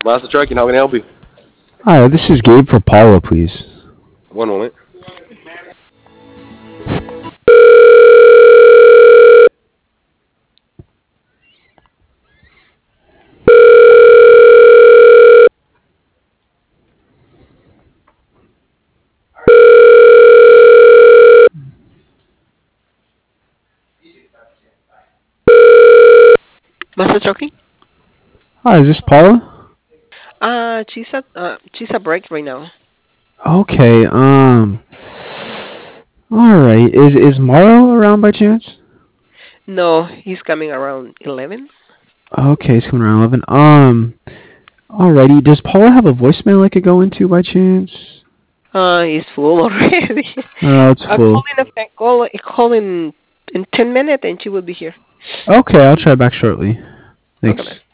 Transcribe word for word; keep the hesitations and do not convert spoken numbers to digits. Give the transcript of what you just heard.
Master Trucking, how can I help you? Hi, this is Gabe for Paula, please. One moment. Master Chucky? Hi, is this Paula? Uh, she's at uh, she's at break right now. Okay, um, alright. Is, is Morrow around by chance? No, he's coming around eleven. Okay, it's coming around eleven. Um, alrighty. Does Paula have a voicemail I could go into by chance? Uh, he's full already. Oh, it's I'll full. call in a call call in in ten minutes and she will be here. Okay, I'll try back shortly. Thanks. Okay, man.